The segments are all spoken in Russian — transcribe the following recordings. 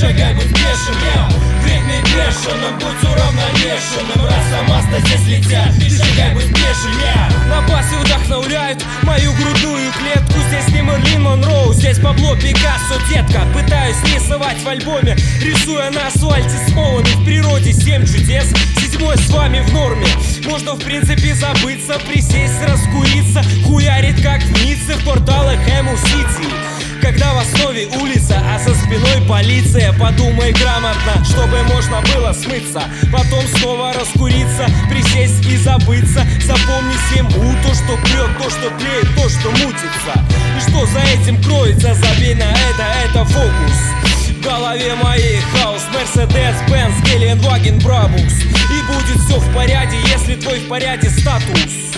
шагай, будь бешен, в ритме бешеном, будь уравновешенным. Раз самаста здесь летят, ты шагай, будь бешен, На басе вдохновляют мою грудную клетку. Здесь не Мерлин Монроу, здесь Пабло Пикассо, детка. Пытаюсь рисовать в альбоме, рисуя на асфальте смолами. В природе 7 чудес, 7-й с вами в норме. Можно в принципе забыться, присесть, раскуриться, хуярить как в Ницце в порталах Эму-Сити. Когда в основе улица, а за спиной полиция. Подумай грамотно, чтобы можно было смыться, потом снова раскуриться, присесть и забыться. Запомни 7У, то, что прет, то, что тлеет, то, что мутится. И что за этим кроется, забей на это фокус. В голове моей хаос, Mercedes-Benz, Геленваген, Брабус. И будет все в порядке, если твой в порядке статус.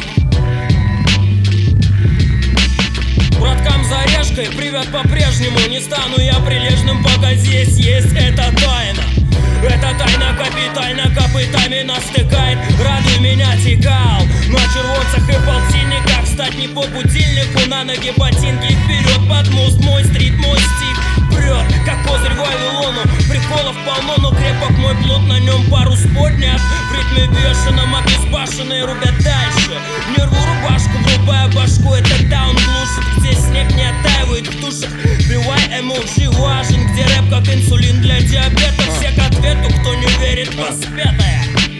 Браткам за решкой привет по-прежнему. Не стану я прилежным, пока здесь есть эта тайна. Эта тайна капитально копытами нас стыкает. Радуй меня, текал на червонцах и полтинниках. Встать не по будильнику, на ноги ботинки. Вперед под мост, мой стрит, мой стих прет, как козырь Вавилону. Приколов полно, но крепок мой плод. На нем парус поднят, в ритме бешеном. Обезбашенные рубят дальше. Не рву рубашку, врубая башку, и тогда он глушит. Здесь снег не оттаивает в душах. Бивай эмоджи важен, где рэп как инсулин для диабета. Все к ответу, кто не верит в воспетое.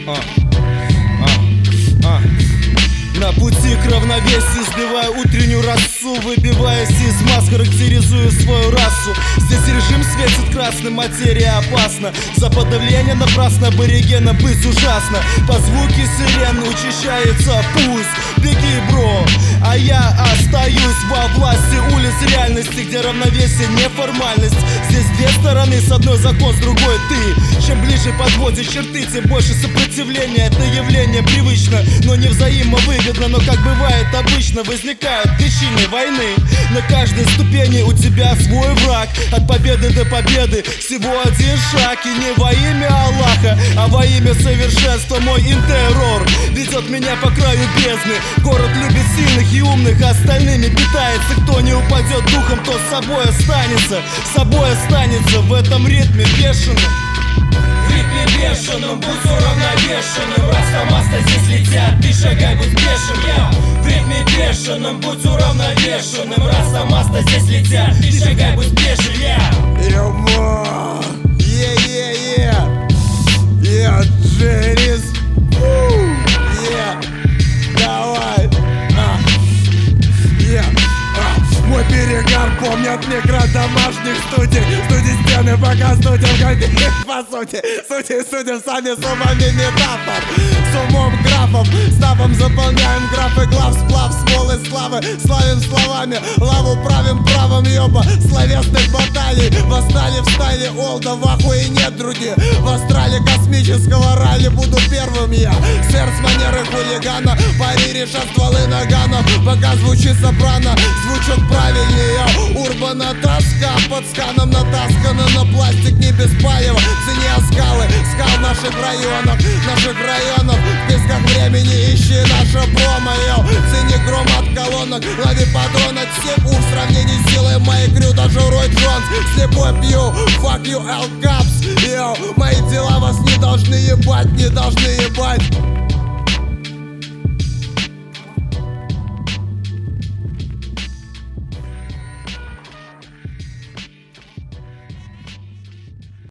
На пути к равновесию сбиваю утреннюю росу, выбиваясь из маск, характеризую свою расу. Здесь режим светит красным, материя опасна. За подавление напрасно аборигена быть ужасно. По звуке сирен учащается пульс. Беги, бро, а я остаюсь во власти улиц реальности, где равновесие не формальность. Здесь две стороны, с одной закон, с другой ты. Чем ближе подводишь черты, тем больше сопротивления. Это явление привычно, но не взаимовыгодно. Но как бывает обычно, возникают причины войны. На каждой ступени у тебя свой враг. От победы до победы всего один шаг. И не во имя Аллаха, а во имя совершенства мой интеррор ведет меня по краю бездны. Город любит сильных и умных, а остальными питается. Кто не упадет духом, то с собой останется. С собой останется в этом ритме бешеном. В ритме бешеном, будь уравновешенным. Раз самаста здесь летят, ты шагай, будь бешен, в ритме бешеном, будь уравновешенным. Раз самаста здесь летят, ты шагай, будь бешен, Джерис, давай, мой перегар помнят микродомашних студий. Студии стены пока студям ходить. По сути, студим сами с умами метафор. С умом графов, ставом заполняем графы глав. Сплав, смолы, славы, славим словами. Лаву правим правом, ёба, словесных баталий. Восстали, встали, олда, в ахуе нет других. В астрале космического ралли буду первым я. Сердце манеры хулигана, пари решат стволы наганов. Пока звучит сопрано, звучок правильнее. Урбана тоска, под сканом натаскана на пластик не без палева. Цени скалы, скал наших районов. В песках времени ищи наше промо, цени гром от колонок, лови патрон от всех в сравнении с силой моей крю, даже Рой Джонс. Слепой пью, fuck you, L Caps, мои дела вас не должны ебать, не должны ебать.